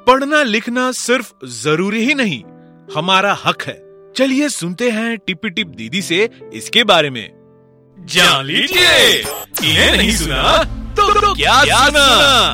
पढ़ना लिखना सिर्फ जरूरी ही नहीं, हमारा हक है। चलिए सुनते हैं टिपी टिप दीदी से इसके बारे में। जान लीजिए, इन्हें नहीं सुना तो क्या सुना?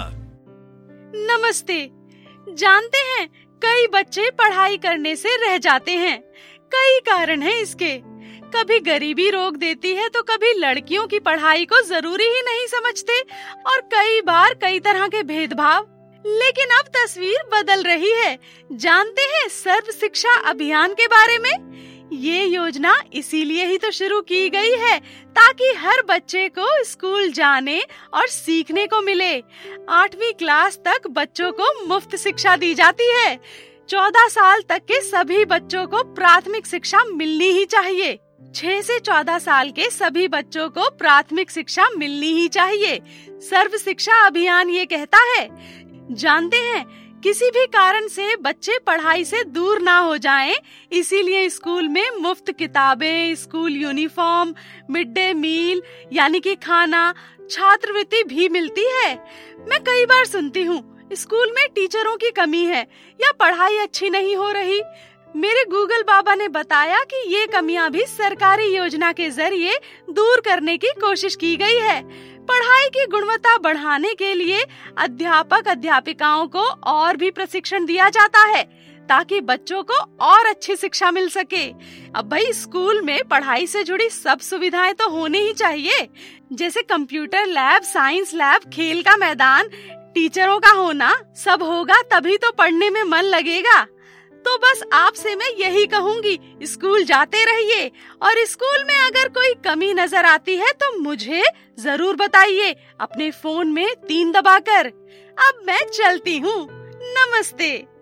नमस्ते। जानते हैं, कई बच्चे पढ़ाई करने से रह जाते हैं। कई कारण हैं इसके। कभी गरीबी रोक देती है तो कभी लड़कियों की पढ़ाई को जरूरी ही नहीं समझते और कई बार कई तरह के भेदभाव। लेकिन अब तस्वीर बदल रही है। जानते हैं सर्व शिक्षा अभियान के बारे में? ये योजना इसीलिए ही तो शुरू की गई है ताकि हर बच्चे को स्कूल जाने और सीखने को मिले। 8वीं क्लास तक बच्चों को मुफ्त शिक्षा दी जाती है। 14 साल तक के सभी बच्चों को प्राथमिक शिक्षा मिलनी ही चाहिए। 6 से 14 साल के सभी बच्चों को प्राथमिक शिक्षा मिलनी ही चाहिए। सर्व शिक्षा अभियान ये कहता है। जानते हैं, किसी भी कारण से बच्चे पढ़ाई से दूर ना हो जाएं, इसीलिए स्कूल में मुफ्त किताबें, school uniform, mid day meal यानी कि खाना, छात्रवृत्ति भी मिलती है। मैं कई बार सुनती हूँ स्कूल में टीचरों की कमी है या पढ़ाई अच्छी नहीं हो रही। मेरे गूगल बाबा ने बताया कि ये कमियां भी सरकारी योजना के जरिए दूर करने की कोशिश की गई है। पढ़ाई की गुणवत्ता बढ़ाने के लिए अध्यापक अध्यापिकाओं को और भी प्रशिक्षण दिया जाता है ताकि बच्चों को और अच्छी शिक्षा मिल सके। अब भाई, स्कूल में पढ़ाई से जुड़ी सब सुविधाएं तो होनी ही चाहिए, जैसे कंप्यूटर लैब, साइंस लैब, खेल का मैदान, टीचरों का होना। सब होगा तभी तो पढ़ने में मन लगेगा। तो बस आपसे मैं यही कहूँगी, स्कूल जाते रहिए और स्कूल में अगर कोई कमी नजर आती है तो मुझे जरूर बताइए अपने फोन में 3 दबाकर। अब मैं चलती हूँ। नमस्ते।